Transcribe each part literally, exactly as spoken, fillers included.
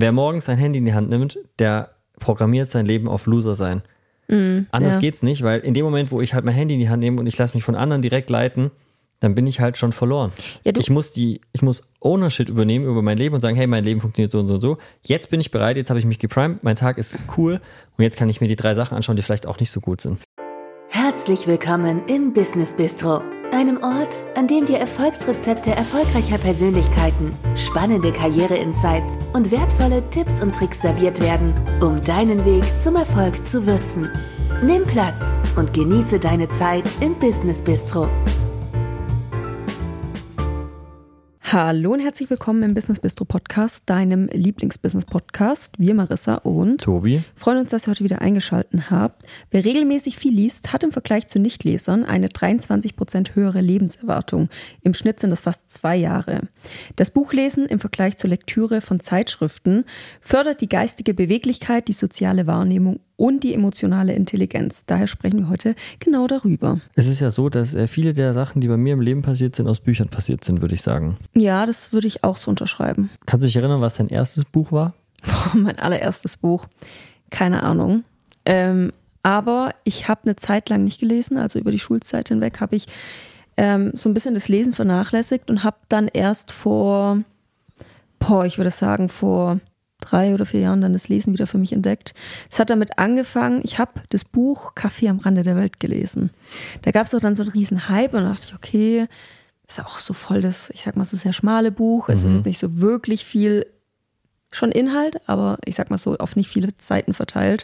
wer morgens sein Handy in die Hand nimmt, der programmiert sein Leben auf Loser sein. Mm, Anders ja. geht's nicht, weil in dem Moment, wo ich halt mein Handy in die Hand nehme und ich lasse mich von anderen direkt leiten, dann bin ich halt schon verloren. Ja, ich muss die, ich muss Ownership übernehmen über mein Leben und sagen, hey, mein Leben funktioniert so und so und so. Jetzt bin ich bereit, jetzt habe ich mich geprimed, mein Tag ist cool und jetzt kann ich mir die drei Sachen anschauen, die vielleicht auch nicht so gut sind. Herzlich willkommen im Business Bistro, einem Ort, an dem dir Erfolgsrezepte erfolgreicher Persönlichkeiten, spannende Karriere-Insights und wertvolle Tipps und Tricks serviert werden, um deinen Weg zum Erfolg zu würzen. Nimm Platz und genieße deine Zeit im Business Bistro. Hallo und herzlich willkommen im Business Bistro Podcast, deinem Lieblings-Business-Podcast. Wir, Marissa und Tobi, freuen uns, dass ihr heute wieder eingeschaltet habt. Wer regelmäßig viel liest, hat im Vergleich zu Nichtlesern eine dreiundzwanzig Prozent höhere Lebenserwartung. Im Schnitt sind das fast zwei Jahre. Das Buchlesen im Vergleich zur Lektüre von Zeitschriften fördert die geistige Beweglichkeit, die soziale Wahrnehmung und die emotionale Intelligenz. Daher sprechen wir heute genau darüber. Es ist ja so, dass äh, viele der Sachen, die bei mir im Leben passiert sind, aus Büchern passiert sind, würde ich sagen. Ja, das würde ich auch so unterschreiben. Kannst du dich erinnern, was dein erstes Buch war? Mein allererstes Buch? Keine Ahnung. Ähm, aber ich habe eine Zeit lang nicht gelesen, also über die Schulzeit hinweg habe ich ähm, so ein bisschen das Lesen vernachlässigt und habe dann erst vor, boah, ich würde sagen vor drei oder vier Jahren dann das Lesen wieder für mich entdeckt. Es hat damit angefangen, ich habe das Buch Kaffee am Rande der Welt gelesen. Da gab es auch dann so einen riesen Hype und da dachte ich, okay, ist auch so voll das, ich sag mal so sehr schmale Buch. Es mhm. ist jetzt nicht so wirklich viel, schon Inhalt, aber ich sag mal so auf nicht viele Seiten verteilt.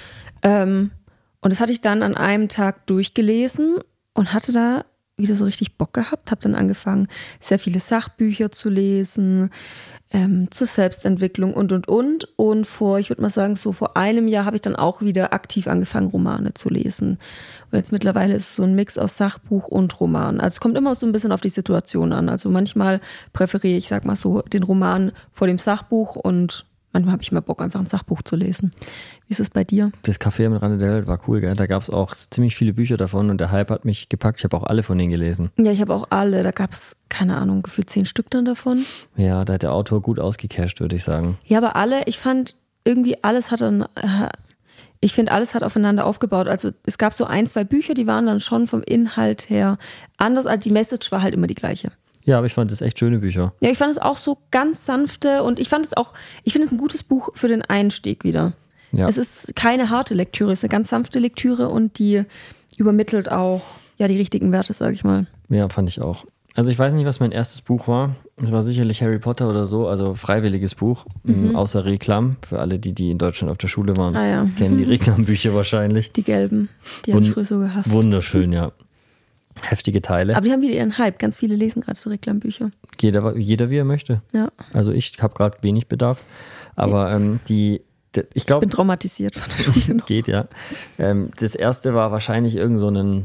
Ähm, und das hatte ich dann an einem Tag durchgelesen und hatte da wieder so richtig Bock gehabt, habe dann angefangen, sehr viele Sachbücher zu lesen, Ähm, zur Selbstentwicklung und, und, und. Und vor, ich würde mal sagen, so vor einem Jahr habe ich dann auch wieder aktiv angefangen, Romane zu lesen. Und jetzt mittlerweile ist es so ein Mix aus Sachbuch und Roman. Also es kommt immer so ein bisschen auf die Situation an. Also manchmal präferiere ich, sag mal so, den Roman vor dem Sachbuch und manchmal habe ich mehr Bock, einfach ein Sachbuch zu lesen. Wie ist es bei dir? Das Café am Rande der Welt war cool, gell? Da gab es auch ziemlich viele Bücher davon und der Hype hat mich gepackt. Ich habe auch alle von denen gelesen. Ja, ich habe auch alle. Da gab es, keine Ahnung, gefühlt zehn Stück dann davon. Ja, da hat der Autor gut ausgecasht, würde ich sagen. Ja, aber alle, ich fand irgendwie alles hat dann, ich finde alles hat aufeinander aufgebaut. Also es gab so ein, zwei Bücher, die waren dann schon vom Inhalt her anders, als die Message war halt immer die gleiche. Ja, aber ich fand das echt schöne Bücher. Ja, ich fand es auch so ganz sanfte und ich fand es auch, ich finde es ein gutes Buch für den Einstieg wieder. Ja. Es ist keine harte Lektüre, es ist eine ganz sanfte Lektüre und die übermittelt auch ja die richtigen Werte, sag ich mal. Ja, fand ich auch. Also ich weiß nicht, was mein erstes Buch war. Es war sicherlich Harry Potter oder so, also freiwilliges Buch, mhm. außer Reklam. Für alle, die, die in Deutschland auf der Schule waren, ah, ja. kennen die Reklambücher wahrscheinlich. Die gelben, die habe ich früher so gehasst. Wunderschön, ja. Heftige Teile. Aber die haben wieder ihren Hype. Ganz viele lesen gerade so Reklambücher. Jeder, jeder wie er möchte. Ja. Also ich habe gerade wenig Bedarf. Aber ja. ähm, die, die, ich glaube... Ich bin traumatisiert von der Schule noch. Geht, ja. Ähm, das erste war wahrscheinlich irgend so ein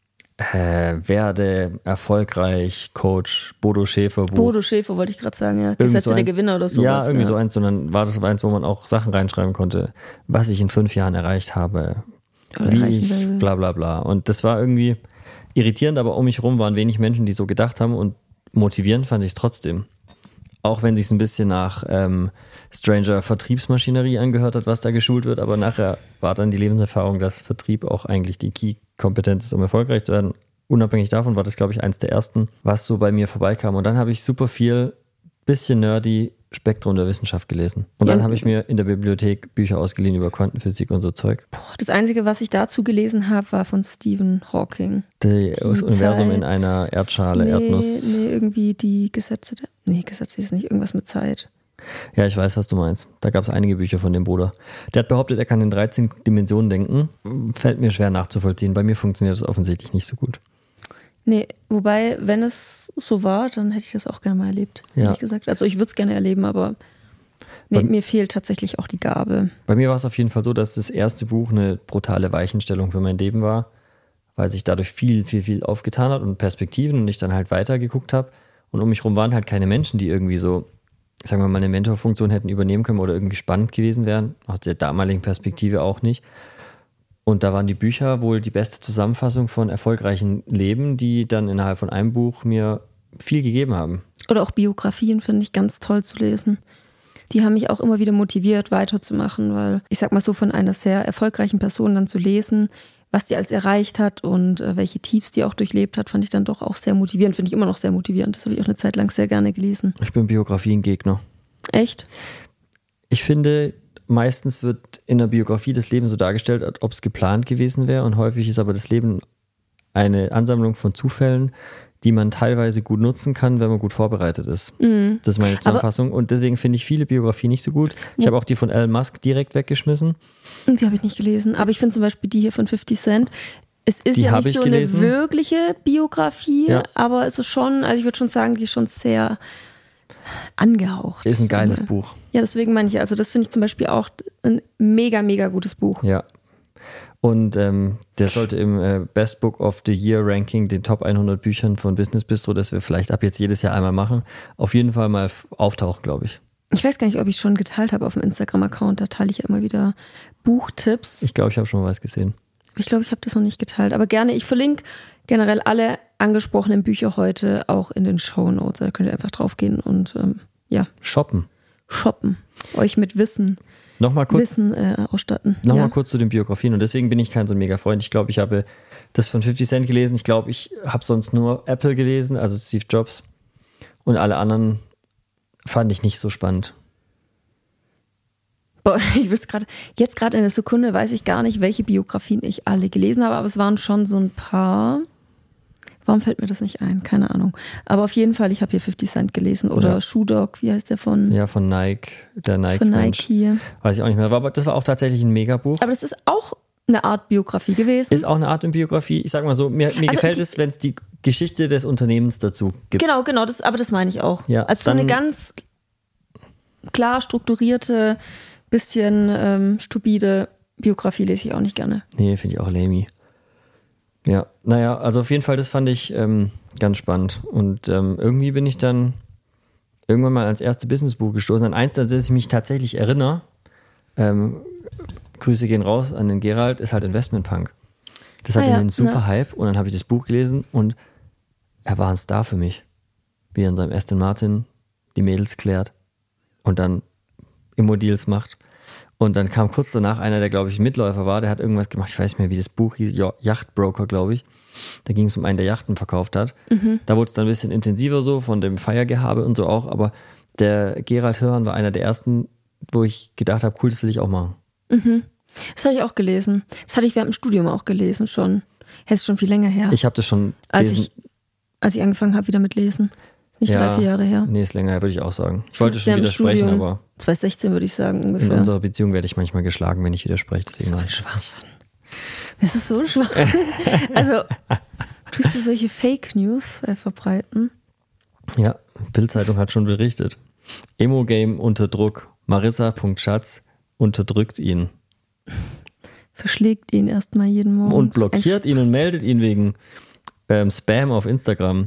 äh, Werde erfolgreich Coach Bodo Schäfer Buch. Bodo Schäfer wollte ich gerade sagen, ja. Gesetze so der Gewinner oder sowas. Ja, irgendwie ja. so eins. Sondern war das eins, wo man auch Sachen reinschreiben konnte, was ich in fünf Jahren erreicht habe. Oder wie ich, will. bla bla bla. Und das war irgendwie irritierend, aber um mich herum waren wenig Menschen, die so gedacht haben und motivierend fand ich es trotzdem. Auch wenn es sich ein bisschen nach ähm, Stranger Vertriebsmaschinerie angehört hat, was da geschult wird, aber nachher war dann die Lebenserfahrung, dass Vertrieb auch eigentlich die Key-Kompetenz ist, um erfolgreich zu werden. Unabhängig davon war das, glaube ich, eins der ersten, was so bei mir vorbeikam. Und dann habe ich super viel, bisschen nerdy, Spektrum der Wissenschaft gelesen. Und ja, dann habe ich mir in der Bibliothek Bücher ausgeliehen über Quantenphysik und so Zeug. Boah, das Einzige, was ich dazu gelesen habe, war von Stephen Hawking. Die das Universum Zeit. In einer Erdschale, nee, Erdnuss. Nee, irgendwie die Gesetze der... Nee, Gesetze ist nicht, irgendwas mit Zeit. Ja, ich weiß, was du meinst. Da gab es einige Bücher von dem Bruder. Der hat behauptet, er kann in dreizehn Dimensionen denken. Fällt mir schwer nachzuvollziehen. Bei mir funktioniert das offensichtlich nicht so gut. Nee, wobei, wenn es so war, dann hätte ich das auch gerne mal erlebt, ja. ehrlich gesagt. Also ich würde es gerne erleben, aber nee, mir fehlt tatsächlich auch die Gabe. Bei mir war es auf jeden Fall so, dass das erste Buch eine brutale Weichenstellung für mein Leben war, weil sich dadurch viel, viel, viel aufgetan hat und Perspektiven und ich dann halt weitergeguckt habe. Und um mich rum waren halt keine Menschen, die irgendwie so, sagen wir mal, eine Mentorfunktion hätten übernehmen können oder irgendwie spannend gewesen wären. Aus der damaligen Perspektive auch nicht. Und da waren die Bücher wohl die beste Zusammenfassung von erfolgreichen Leben, die dann innerhalb von einem Buch mir viel gegeben haben. Oder auch Biografien finde ich ganz toll zu lesen. die haben mich auch immer wieder motiviert, weiterzumachen, weil ich sag mal so, von einer sehr erfolgreichen Person dann zu lesen, was die alles erreicht hat und äh, welche Tiefs die auch durchlebt hat, fand ich dann doch auch sehr motivierend. Finde ich immer noch sehr motivierend. Das habe ich auch eine Zeit lang sehr gerne gelesen. Ich bin Biografiengegner. Echt? Ich finde, meistens wird in der Biografie das Leben so dargestellt, als ob es geplant gewesen wäre und häufig ist aber das Leben eine Ansammlung von Zufällen, die man teilweise gut nutzen kann, wenn man gut vorbereitet ist. Mhm. Das ist meine Zusammenfassung. Aber und deswegen finde ich viele Biografien nicht so gut. Ich habe auch die von Elon Musk direkt weggeschmissen. Die habe ich nicht gelesen. Aber ich finde zum Beispiel die hier von fifty Cent. Es ist die ja nicht so gelesen. Eine wirkliche Biografie, ja. aber es ist schon, also ich würde schon sagen, die ist schon sehr angehaucht. Ist ein geiles Buch. Ja, deswegen meine ich, also das finde ich zum Beispiel auch ein mega, mega gutes Buch. Ja. Und ähm, der sollte im äh, Best Book of the Year Ranking, den Top hundert Büchern von Business Bistro, das wir vielleicht ab jetzt jedes Jahr einmal machen, auf jeden Fall mal f- auftauchen, glaube ich. Ich weiß gar nicht, ob ich schon geteilt habe auf dem Instagram-Account, da teile ich ja immer wieder Buchtipps. Ich glaube, ich habe schon was gesehen. Ich glaube, ich habe das noch nicht geteilt, aber gerne, ich verlinke generell alle angesprochenen Bücher heute auch in den Shownotes, da könnt ihr einfach draufgehen und ähm, ja. Shoppen. Shoppen, euch mit Wissen Nochmal kurz, Wissen äh, ausstatten. Nochmal ja. kurz zu den Biografien und deswegen bin ich kein so ein Mega-Freund. Ich glaube, ich habe das von fifty Cent gelesen. Ich glaube, ich habe sonst nur Apple gelesen, also Steve Jobs. Und alle anderen fand ich nicht so spannend. Boah, ich wüsste gerade, jetzt gerade in der Sekunde weiß ich gar nicht, welche Biografien ich alle gelesen habe, aber es waren schon so ein paar. Warum fällt mir das nicht ein? Keine Ahnung. Aber auf jeden Fall, ich habe hier fifty Cent gelesen oder ja. Shoe Dog, wie heißt der von? Ja, von Nike, der Nike. Von Nike. Weiß ich auch nicht mehr. Aber das war auch tatsächlich ein Megabuch. Aber das ist auch eine Art Biografie gewesen. Ist auch eine Art Biografie. Ich sag mal so, mir, mir also gefällt die, es, wenn es die Geschichte des Unternehmens dazu gibt. Genau, genau. Das, aber das meine ich auch. Ja, also so eine ganz klar strukturierte, bisschen ähm, stupide Biografie lese ich auch nicht gerne. Nee, finde ich auch lame. Ja, naja, also auf jeden Fall, das fand ich ähm, ganz spannend. Und ähm, irgendwie bin ich dann irgendwann mal ans erste Businessbuch gestoßen. An eins, an das ich mich tatsächlich erinnere, ähm, Grüße gehen raus an den Gerald, ist halt Investment Punk. Das hatte ah, ja, einen super ja. Hype und dann habe ich das Buch gelesen und er war ein Star für mich. Wie er in seinem Aston Martin die Mädels klärt und dann Immo-Deals macht. Und dann kam kurz danach einer, der, glaube ich, Mitläufer war, der hat irgendwas gemacht, ich weiß nicht mehr, wie das Buch hieß, Yachtbroker, glaube ich. Da ging es um einen, der Yachten verkauft hat. Mhm. Da wurde es dann ein bisschen intensiver so, von dem Feiergehabe und so auch, aber der Gerald Hörhan war einer der ersten, wo ich gedacht habe, cool, das will ich auch machen. Mhm. Das habe ich auch gelesen. Das hatte ich während dem Studium auch gelesen schon. Das ist schon viel länger her. Ich habe das schon als ich, als ich angefangen habe wieder mit Lesen. Nicht ja, drei, vier Jahre her. Nee, ist länger her, würde ich auch sagen. Ich wollte schon widersprechen, Studium, aber zwanzig sechzehn würde ich sagen ungefähr. In unserer Beziehung werde ich manchmal geschlagen, wenn ich widerspreche. So ein Schwachsinn. Das ist so ein Schwachsinn. Also, tust du solche Fake News äh, verbreiten? Ja, Bild-Zeitung hat schon berichtet. Emo-Game unter Druck. Marissa.Schatz unterdrückt ihn. Verschlägt ihn erstmal jeden Morgen. Und blockiert ihn und meldet ihn wegen ähm, Spam auf Instagram.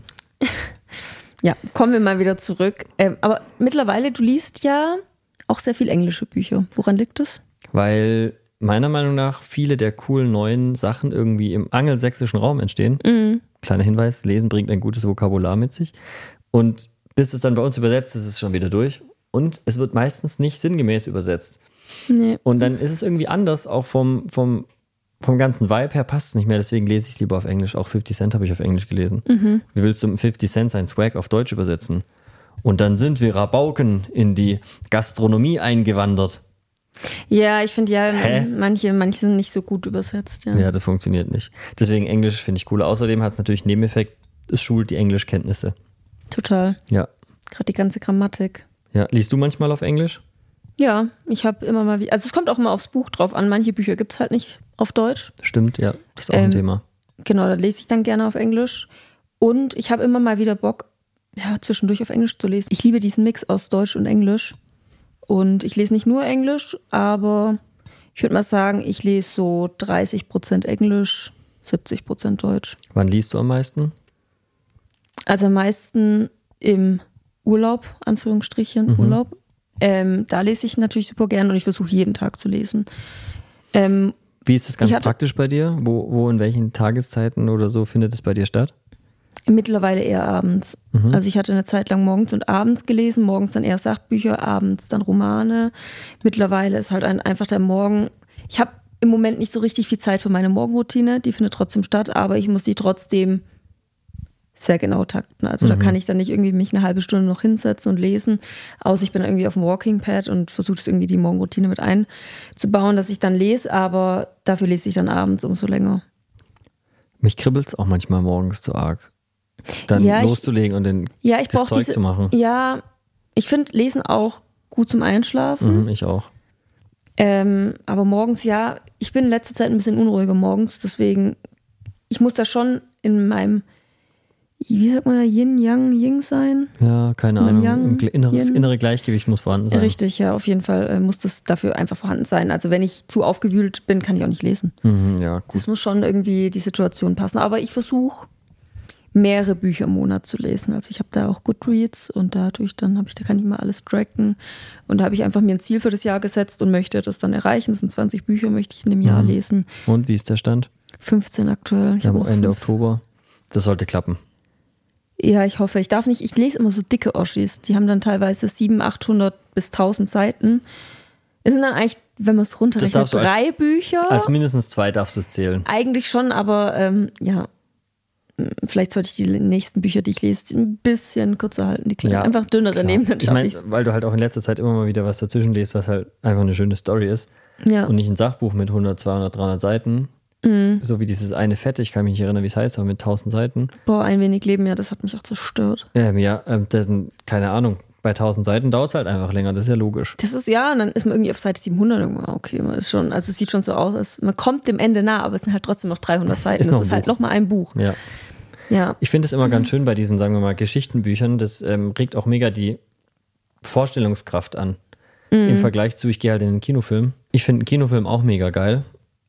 Ja, kommen wir mal wieder zurück. Ähm, aber mittlerweile, du liest ja auch sehr viel englische Bücher. Woran liegt das? Weil meiner Meinung nach viele der coolen neuen Sachen irgendwie im angelsächsischen Raum entstehen. Mhm. Kleiner Hinweis, Lesen bringt ein gutes Vokabular mit sich. Und bis es dann bei uns übersetzt ist, ist es schon wieder durch. Und es wird meistens nicht sinngemäß übersetzt. Nee. Und dann ist es irgendwie anders, auch vom, vom, vom ganzen Vibe her passt es nicht mehr, deswegen lese ich es lieber auf Englisch. Auch fifty Cent habe ich auf Englisch gelesen. Mhm. Wie willst du mit fifty Cent sein Swag auf Deutsch übersetzen? Und dann sind wir Rabauken in die Gastronomie eingewandert. Ja, ich finde ja, Hä? manche, manche sind nicht so gut übersetzt. Ja, ja das funktioniert nicht. Deswegen Englisch finde ich cooler. Außerdem hat es natürlich einen Nebeneffekt, es schult die Englischkenntnisse. Total. Ja. Gerade die ganze Grammatik. Ja, liest du manchmal auf Englisch? Ja, ich habe immer mal, also es kommt auch immer aufs Buch drauf an. Manche Bücher gibt es halt nicht auf Deutsch. Stimmt, ja, das ist auch ähm, ein Thema. Genau, da lese ich dann gerne auf Englisch. Und ich habe immer mal wieder Bock, ja, zwischendurch auf Englisch zu lesen. Ich liebe diesen Mix aus Deutsch und Englisch. Und ich lese nicht nur Englisch, aber ich würde mal sagen, ich lese so dreißig Prozent Englisch, siebzig Prozent Deutsch. Wann liest du am meisten? Also am meisten im Urlaub, Anführungsstrichen, mhm. Urlaub. Ähm, da lese ich natürlich super gerne und ich versuche jeden Tag zu lesen. Ähm, Wie ist das ganz hatte, praktisch bei dir? Wo, wo in welchen Tageszeiten oder so findet es bei dir statt? Mittlerweile eher abends. Mhm. Also ich hatte eine Zeit lang morgens und abends gelesen, morgens dann eher Sachbücher, abends dann Romane. Mittlerweile ist halt ein, einfach der Morgen. Ich habe im Moment nicht so richtig viel Zeit für meine Morgenroutine, die findet trotzdem statt, aber ich muss sie trotzdem sehr genau takten. Also mhm. da kann ich dann nicht irgendwie mich eine halbe Stunde noch hinsetzen und lesen, außer ich bin irgendwie auf dem Walking Pad und versuche es irgendwie die Morgenroutine mit einzubauen, dass ich dann lese, aber dafür lese ich dann abends umso länger. Mich kribbelt es auch manchmal morgens zu arg. Dann ja, loszulegen ich, und den, ja, ich das Zeug diese, zu machen. Ja, ich finde Lesen auch gut zum Einschlafen. Mhm, ich auch. Ähm, aber morgens, ja, ich bin in letzter Zeit ein bisschen unruhiger morgens, deswegen, ich muss da schon in meinem, wie sagt man da, Yin, Yang, Yin sein? Ja, keine In Ahnung. Yang, Ein inneres, Yin. innere Gleichgewicht muss vorhanden sein. Richtig, ja, auf jeden Fall äh, muss das dafür einfach vorhanden sein. Also wenn ich zu aufgewühlt bin, kann ich auch nicht lesen. Mhm, ja, gut. Das muss schon irgendwie die Situation passen. Aber ich versuche, mehrere Bücher im Monat zu lesen. Also ich habe da auch Goodreads und dadurch dann habe ich, da kann ich mal alles tracken. Und da habe ich einfach mir ein Ziel für das Jahr gesetzt und möchte das dann erreichen. Das sind zwanzig Bücher, möchte ich in dem Jahr Mhm. lesen. Und wie ist der Stand? fünfzehn aktuell. Ich Ja, habe auch Ende fünf. Oktober. Das sollte klappen. Ja, ich hoffe. Ich darf nicht, ich lese immer so dicke Oschis. Die haben dann teilweise siebenhundert, achthundert bis tausend Seiten. Es sind dann eigentlich, wenn man es runterrechnet, darfst du als- drei Bücher. Als mindestens zwei darfst du es zählen. Eigentlich schon, aber ähm, ja, vielleicht sollte ich die nächsten Bücher, die ich lese, ein bisschen kürzer halten, die kleinen. Ja, Einfach dünnere klar. nehmen, dann Ich schaffe meine, ich es. weil du halt auch in letzter Zeit immer mal wieder was dazwischen liest, was halt einfach eine schöne Story ist. Ja. Und nicht ein Sachbuch mit hundert, zweihundert, dreihundert Seiten. Mhm. So wie dieses eine Fette, ich kann mich nicht erinnern, wie es heißt, aber mit tausend Seiten. Boah, ein wenig Leben, ja, das hat mich auch zerstört. Ähm, ja, ähm, dann, keine Ahnung, bei tausend Seiten dauert es halt einfach länger, das ist ja logisch. Das ist, ja, und dann ist man irgendwie auf Seite siebenhundert irgendwo, okay, man ist schon, also es sieht schon so aus, als man kommt dem Ende nah, aber es sind halt trotzdem noch dreihundert Seiten. Ist noch das ein ist halt Buch. nochmal ein Buch. Ja. Ja. Ich finde es immer ganz schön bei diesen, sagen wir mal, Geschichtenbüchern, das ähm, regt auch mega die Vorstellungskraft an. Mhm. Im Vergleich zu, ich gehe halt in den Kinofilm. Ich finde einen Kinofilm auch mega geil.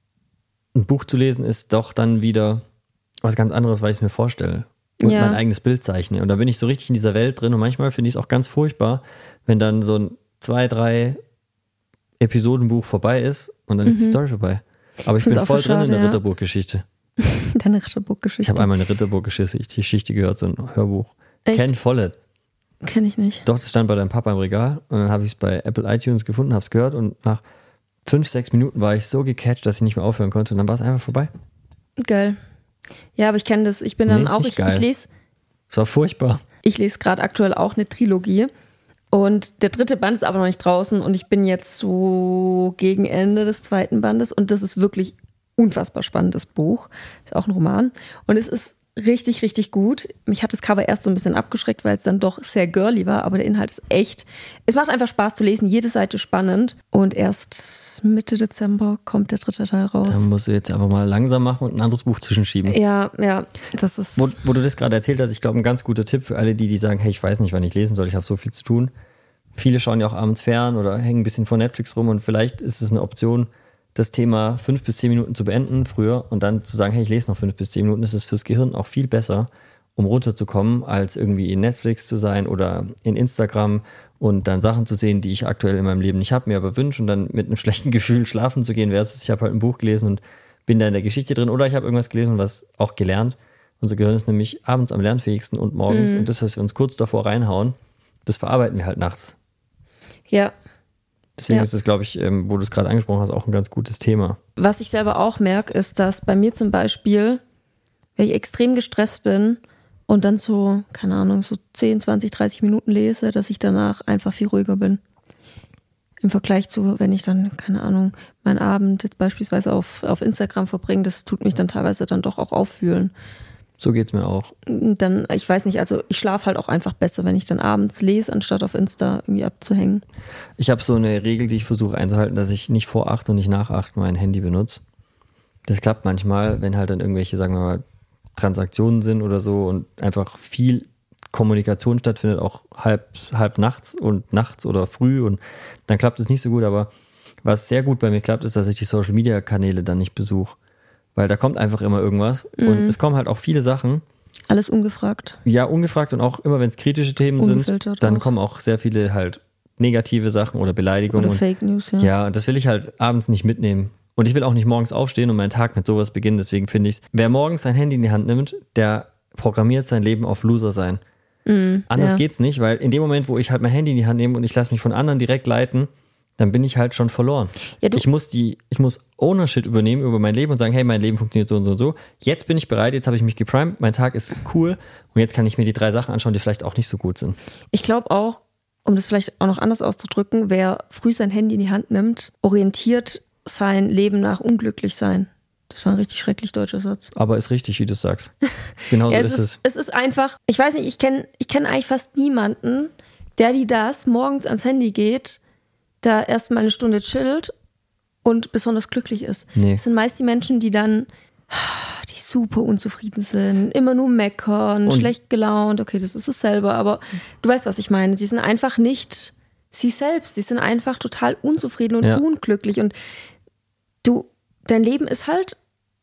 Ein Buch zu lesen ist doch dann wieder was ganz anderes, weil ich es mir vorstelle. Und Ja. mein eigenes Bild zeichne. Und da bin ich so richtig in dieser Welt drin. Und manchmal finde ich es auch ganz furchtbar, wenn dann so ein zwei, drei Episodenbuch vorbei ist und dann ist die Story vorbei. Aber ich Find's bin auch voll voll drin in schade, der ja. Ritterburg-Geschichte. Deine Ritterburg-Geschichte. Ich habe einmal eine Ritterburg-Geschichte gehört, so ein Hörbuch. Echt? Ken Follett. Kenn ich nicht. Doch, das stand bei deinem Papa im Regal. Und dann habe ich es bei Apple iTunes gefunden, habe es gehört. Und nach fünf, sechs Minuten war ich so gecatcht, dass ich nicht mehr aufhören konnte. Und dann war es einfach vorbei. Geil. Ja, aber ich kenne das. Ich bin dann Nee, auch, nicht ich, geil. ich lese Es war furchtbar. Ich lese gerade aktuell auch eine Trilogie und der dritte Band ist aber noch nicht draußen und ich bin jetzt so gegen Ende des zweiten Bandes und das ist wirklich unfassbar spannendes Buch. Ist auch ein Roman und es ist richtig, richtig gut. Mich hat das Cover erst so ein bisschen abgeschreckt, weil es dann doch sehr girly war, aber der Inhalt ist echt. Es macht einfach Spaß zu lesen, jede Seite spannend und erst Mitte Dezember kommt der dritte Teil raus. Dann musst du jetzt einfach mal langsam machen und ein anderes Buch zwischenschieben. Ja, ja, das ist... Wo, wo du das gerade erzählt hast, ich glaube, ein ganz guter Tipp für alle, die, die sagen, hey, ich weiß nicht, wann ich lesen soll, ich habe so viel zu tun. Viele schauen ja auch abends fern oder hängen ein bisschen vor Netflix rum und vielleicht ist es eine Option, das Thema fünf bis zehn Minuten zu beenden früher und dann zu sagen, hey, ich lese noch fünf bis zehn Minuten, das ist fürs Gehirn auch viel besser, um runterzukommen, als irgendwie in Netflix zu sein oder in Instagram und dann Sachen zu sehen, die ich aktuell in meinem Leben nicht habe, mir aber wünsche und dann mit einem schlechten Gefühl schlafen zu gehen, versus ich habe halt ein Buch gelesen und bin da in der Geschichte drin oder ich habe irgendwas gelesen, was auch gelernt. Unser Gehirn ist nämlich abends am lernfähigsten und morgens Mhm. und das, was wir uns kurz davor reinhauen, das verarbeiten wir halt nachts. Ja. Deswegen Ja. ist es, glaube ich, ähm, wo du es gerade angesprochen hast, auch ein ganz gutes Thema. Was ich selber auch merke, ist, dass bei mir zum Beispiel, wenn ich extrem gestresst bin und dann so, keine Ahnung, so zehn, zwanzig, dreißig Minuten lese, dass ich danach einfach viel ruhiger bin. Im Vergleich zu, wenn ich dann, keine Ahnung, meinen Abend jetzt beispielsweise auf, auf Instagram verbringe, das tut mich dann teilweise dann doch auch auffühlen. So geht es mir auch. Dann, ich weiß nicht, also ich schlafe halt auch einfach besser, wenn ich dann abends lese, anstatt auf Insta irgendwie abzuhängen. Ich habe so eine Regel, die ich versuche einzuhalten, dass ich nicht vor acht und nicht nach acht mein Handy benutze. Das klappt manchmal, wenn halt dann irgendwelche, sagen wir mal, Transaktionen sind oder so und einfach viel Kommunikation stattfindet, auch halb, halb nachts und nachts oder früh und dann klappt es nicht so gut, aber was sehr gut bei mir klappt, ist, dass ich die Social-Media-Kanäle dann nicht besuche, weil da kommt einfach immer irgendwas Mhm. und es kommen halt auch viele Sachen, Alles ungefragt. ja, ungefragt und auch immer, wenn es kritische Themen sind, Ungefiltert dann auch. kommen auch sehr viele halt negative Sachen oder Beleidigungen. Oder und Fake News, ja. ja, und das will ich halt abends nicht mitnehmen. Und ich will auch nicht morgens aufstehen und meinen Tag mit sowas beginnen. Deswegen finde ich, wer morgens sein Handy in die Hand nimmt, der programmiert, sein Leben auf Loser sein. Mm, Anders ja. geht's nicht, weil in dem Moment, wo ich halt mein Handy in die Hand nehme und ich lasse mich von anderen direkt leiten, dann bin ich halt schon verloren. Ja, ich muss die, ich muss Ownership übernehmen über mein Leben und sagen, hey, mein Leben funktioniert so und so und so. Jetzt bin ich bereit, jetzt habe ich mich geprimed, mein Tag ist cool und jetzt kann ich mir die drei Sachen anschauen, die vielleicht auch nicht so gut sind. Ich glaube auch, um das vielleicht auch noch anders auszudrücken, wer früh sein Handy in die Hand nimmt, orientiert sein Leben nach unglücklich sein. Das war ein richtig schrecklich deutscher Satz. Aber ist richtig, wie du sagst. Genau so ja, ist es. es. Es ist einfach, ich weiß nicht, ich kenne ich kenn eigentlich fast niemanden, der die das morgens ans Handy geht, da erstmal eine Stunde chillt und besonders glücklich ist. Nee. Das sind meist die Menschen, die dann, die super unzufrieden sind, immer nur meckern, und schlecht gelaunt. Okay, das ist es selber, aber du weißt, was ich meine. Sie sind einfach nicht sie selbst. Sie sind einfach total unzufrieden und ja. unglücklich. Und du, dein Leben ist halt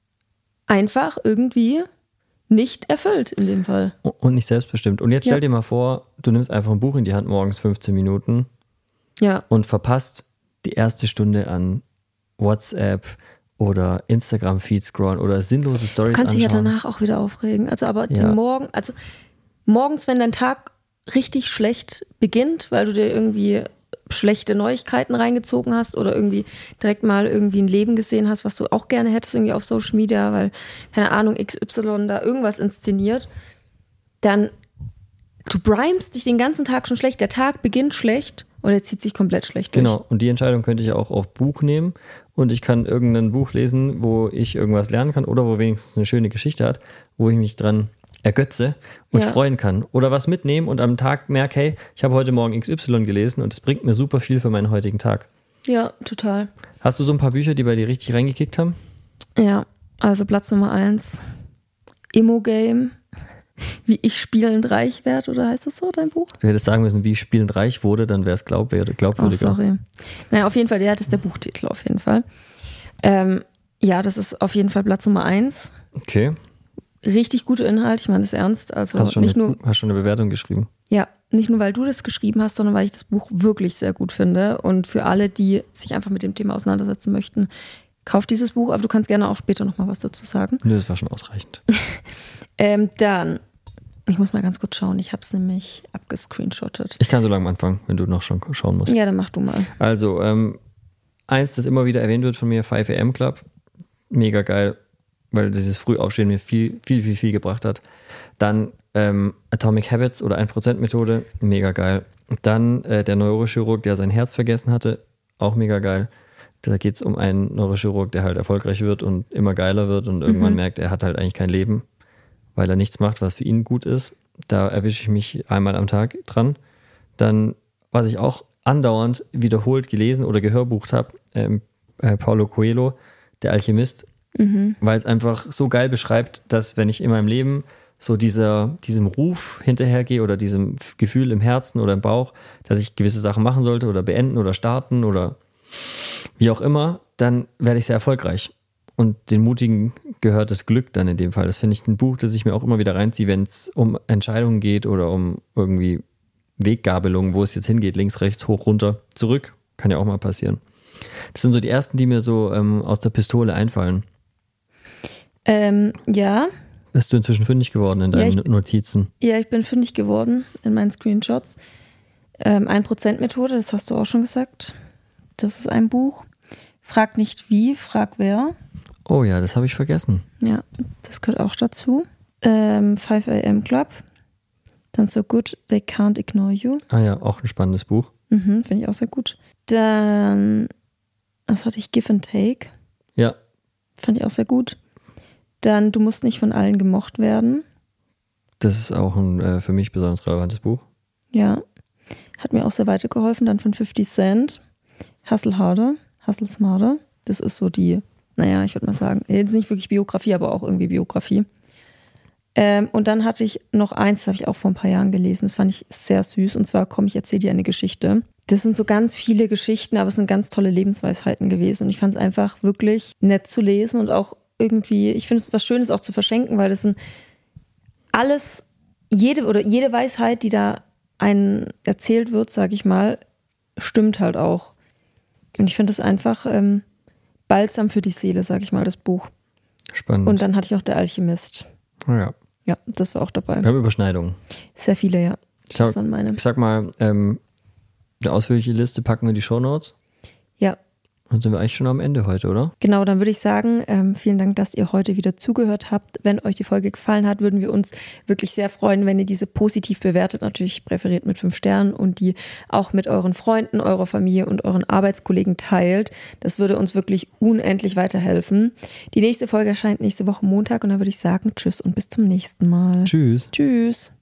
einfach irgendwie nicht erfüllt in dem Fall. Und nicht selbstbestimmt. Und jetzt stell ja. dir mal vor, du nimmst einfach ein Buch in die Hand morgens fünfzehn Minuten ja. und verpasst die erste Stunde an WhatsApp oder Instagram-Feed scrollen oder sinnlose Stories anschauen. Du kannst dich ja danach auch wieder aufregen. Also aber ja. den Morgen, also morgens, wenn dein Tag richtig schlecht beginnt, weil du dir irgendwie schlechte Neuigkeiten reingezogen hast oder irgendwie direkt mal irgendwie ein Leben gesehen hast, was du auch gerne hättest irgendwie auf Social Media, weil, keine Ahnung, X Y da irgendwas inszeniert, dann du brimest dich den ganzen Tag schon schlecht. Der Tag beginnt schlecht und er zieht sich komplett schlecht durch. Genau, und die Entscheidung könnte ich auch auf Buch nehmen und ich kann irgendein Buch lesen, wo ich irgendwas lernen kann oder wo wenigstens eine schöne Geschichte hat, wo ich mich dran ergötze und ja. freuen kann. Oder was mitnehmen und am Tag merke, hey, ich habe heute Morgen X Y gelesen und es bringt mir super viel für meinen heutigen Tag. Ja, total. Hast du so ein paar Bücher, die bei dir richtig reingekickt haben? Ja, also Platz Nummer eins, Immo-Game, wie ich spielend reich werde, oder heißt das so, dein Buch? Du hättest sagen müssen, wie ich spielend reich wurde, dann wäre es glaubwürdiger. Oh, sorry. Naja, auf jeden Fall, ja, das ist der Buchtitel, auf jeden Fall. Ähm, ja, das ist auf jeden Fall Platz Nummer eins. Okay. Richtig guter Inhalt, ich meine das ernst. Also hast schon nicht eine, nur, hast schon eine Bewertung geschrieben? Ja, nicht nur, weil du das geschrieben hast, sondern weil ich das Buch wirklich sehr gut finde. Und für alle, die sich einfach mit dem Thema auseinandersetzen möchten, kauf dieses Buch, aber du kannst gerne auch später nochmal was dazu sagen. Nö, das war schon ausreichend. ähm, dann, ich muss mal ganz kurz schauen, ich habe es nämlich abgescreenshottet. Ich kann so lange anfangen, wenn du noch schon schauen musst. Ja, dann mach du mal. Also, ähm, eins, das immer wieder erwähnt wird von mir, five a m Club. Mega geil, weil dieses Frühaufstehen mir viel, viel, viel, viel gebracht hat. Dann ähm, Atomic Habits oder ein Prozent Methode, mega geil. Dann äh, der Neurochirurg, der sein Herz vergessen hatte, auch mega geil. Da geht es um einen Neurochirurg, der halt erfolgreich wird und immer geiler wird und irgendwann mhm. merkt, er hat halt eigentlich kein Leben, weil er nichts macht, was für ihn gut ist. Da erwische ich mich einmal am Tag dran. Dann, was ich auch andauernd wiederholt gelesen oder gehörbucht habe, ähm, äh, Paulo Coelho, der Alchemist, mhm. weil es einfach so geil beschreibt, dass wenn ich in meinem Leben so dieser, diesem Ruf hinterhergehe oder diesem Gefühl im Herzen oder im Bauch, dass ich gewisse Sachen machen sollte oder beenden oder starten oder wie auch immer, dann werde ich sehr erfolgreich. Und den Mutigen gehört das Glück dann in dem Fall. Das finde ich ein Buch, das ich mir auch immer wieder reinziehe, wenn es um Entscheidungen geht oder um irgendwie Weggabelungen, wo es jetzt hingeht, links, rechts, hoch, runter, zurück. Kann ja auch mal passieren. Das sind so die ersten, die mir so ähm, aus der Pistole einfallen. Ähm, ja. Bist du inzwischen fündig geworden in deinen ja, ich, Notizen? Ja, ich bin fündig geworden in meinen Screenshots. Ähm, ein Prozent Methode, das hast du auch schon gesagt. Das ist ein Buch. Frag nicht wie, frag wer. Oh ja, das habe ich vergessen. Ja, das gehört auch dazu. Ähm, five a m Club. Dann So Good They Can't Ignore You. Ah ja, auch ein spannendes Buch. Mhm, finde ich auch sehr gut. Dann, was hatte ich? Give and Take. Ja. Fand ich auch sehr gut. Dann Du musst nicht von allen gemocht werden. Das ist auch ein äh, für mich besonders relevantes Buch. Ja. Hat mir auch sehr weitergeholfen. Dann von fifty Cent. Hustle Harder. Hustle Smarter. Das ist so die, naja, ich würde mal sagen, jetzt nicht wirklich Biografie, aber auch irgendwie Biografie. Ähm, und dann hatte ich noch eins, das habe ich auch vor ein paar Jahren gelesen. Das fand ich sehr süß. Und zwar, komm, ich erzähle dir eine Geschichte. Das sind so ganz viele Geschichten, aber es sind ganz tolle Lebensweisheiten gewesen. Und ich fand es einfach wirklich nett zu lesen und auch irgendwie, ich finde es was Schönes auch zu verschenken, weil das sind alles, jede oder jede Weisheit, die da einen erzählt wird, sage ich mal, stimmt halt auch. Und ich finde das einfach ähm, balsam für die Seele, sage ich mal, das Buch. Spannend. Und dann hatte ich noch Der Alchemist. Ja. Ja, das war auch dabei. Wir haben Überschneidungen. Sehr viele, ja. Ich Das sag, waren meine. ich sag mal, ähm, eine ausführliche Liste packen wir in die Shownotes. Ja. Dann sind wir eigentlich schon am Ende heute, oder? Genau, dann würde ich sagen, ähm, vielen Dank, dass ihr heute wieder zugehört habt. Wenn euch die Folge gefallen hat, würden wir uns wirklich sehr freuen, wenn ihr diese positiv bewertet, natürlich präferiert mit fünf Sternen und die auch mit euren Freunden, eurer Familie und euren Arbeitskollegen teilt. Das würde uns wirklich unendlich weiterhelfen. Die nächste Folge erscheint nächste Woche Montag und dann würde ich sagen, tschüss und bis zum nächsten Mal. Tschüss. Tschüss.